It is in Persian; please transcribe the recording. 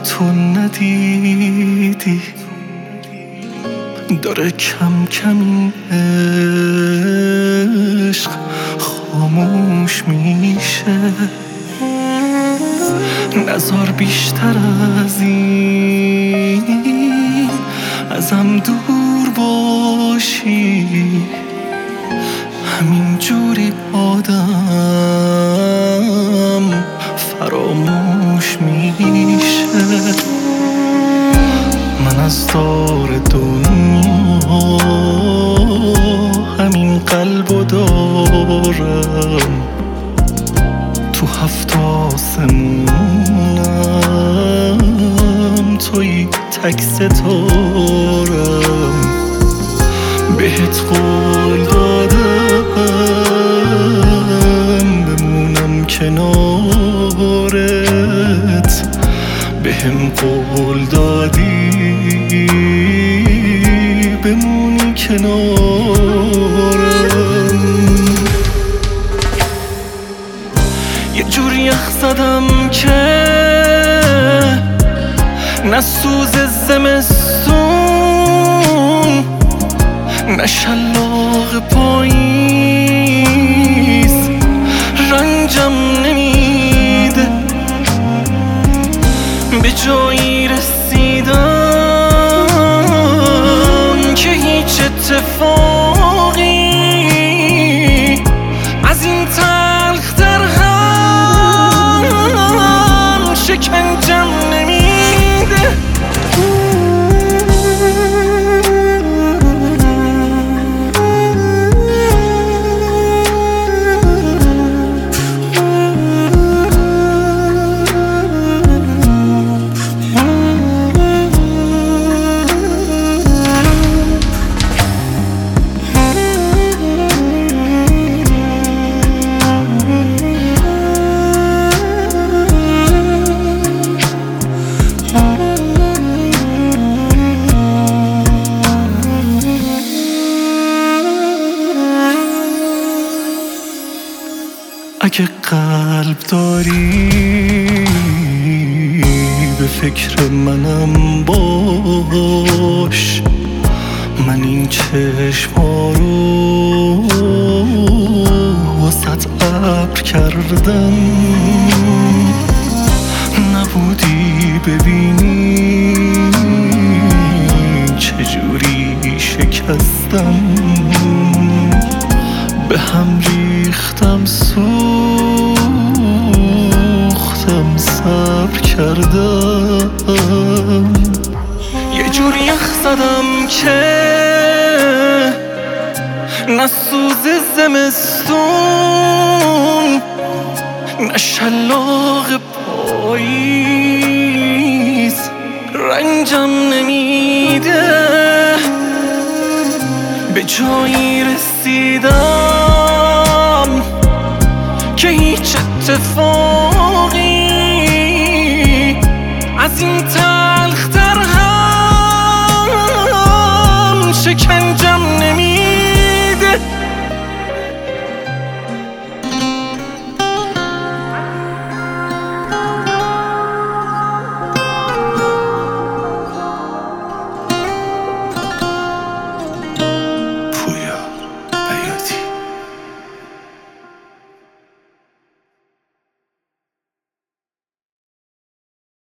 تو ندیدی داره کم کم این عشق خاموش میشه. نذار بیشتر از این ازم دور باشی، همین جوری آدم فراموش میشه. من از دار دنیا همین قلبو دارم، تو 7 آسمونم توی تک ستارم. بهت قول دادم بمونم کنارت، بهم قول دادی بمونی کنارم. یه جوری یخ زدم که نه سوز زمستون نه شلاق پاییز رنجم نمیده. به جایی رسیدم که هیچ اتفاقی از این تلختر هم شکنجم نمیده. اگه قلب داری به فکر منم باش، من این چشما رو واسط ابر کردم. نبودی ببینی چجوری شکستم، به هم ریختم سوختم صبر کردم. یه جوری یخ زدم که نه سوز زمستون نه شلاق پاییز رنجم نمیده. به جایی رسیدم که هیچ اتفاقی از این